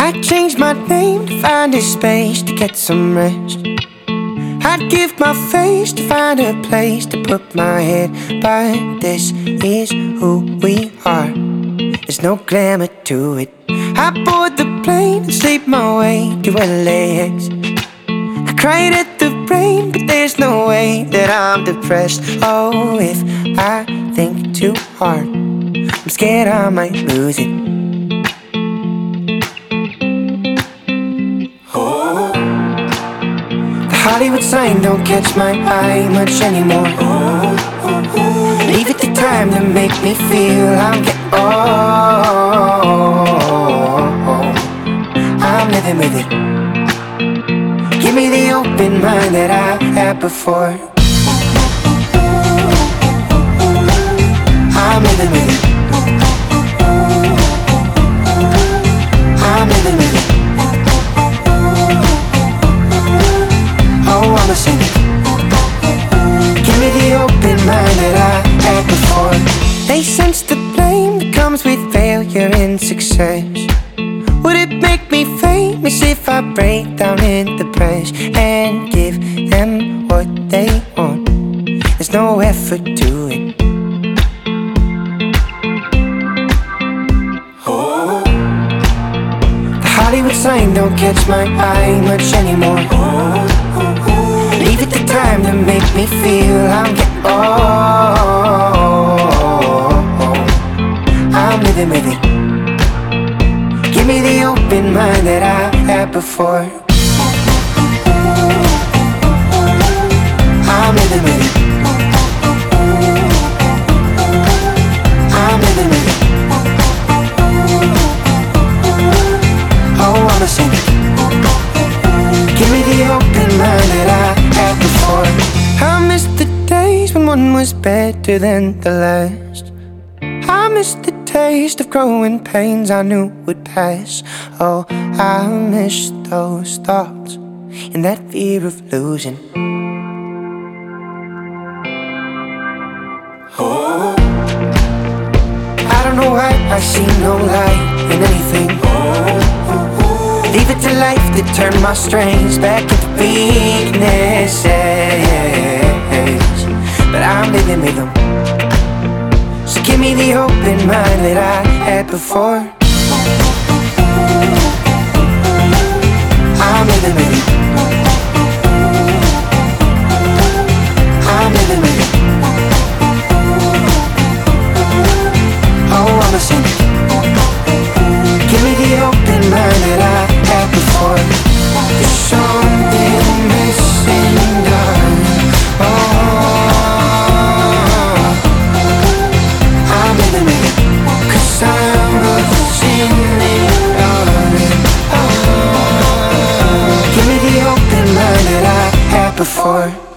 I'd change my name to find a space to get some rest. I'd give my face to find a place to put my head. But this is who we are, there's no glamour to it. I board the plane and sleep my way to LAX. I cried at the rain, but there's no way that I'm depressed. Oh, if I think too hard, I'm scared I might lose it. Oh, the Hollywood sign don't catch my eye much anymore. Leave it to time to make me feel I'm getting I'm living with it. Give me the open mind that I had before. I'm living with it. I'm living with it. Oh, I'ma sing it. Give me the open mind that I had before. They sense the blame that comes with failure and success. Would it make me famous if I break down in the press and give them what they want? There's no effort to it. Oh, the Hollywood sign don't catch my eye much anymore. Leave it to time to make me feel I'm getting I'm living with it. Give me the open mind that I had before. I'm living with it. I'm living with it. Oh, I'ma sing it. Give me the open mind that I had before. I miss the days when one was better than the last. I miss the taste of growing pains I knew would pass. Oh, I miss those thoughts and that fear of losing. Oh, I don't know why I see no light in anything. Leave it to life to turn my strengths back into weaknesses. But I'm living with them. So give me the open mind that I had before. I'm living with it. I'm living with it. Oh, I'ma sing it. Give me the open mind that I had before. There's something missing, darling. Oh, I'm living with it, 'cause I'm losing it, darling. Oh, give me the open mind that I had before.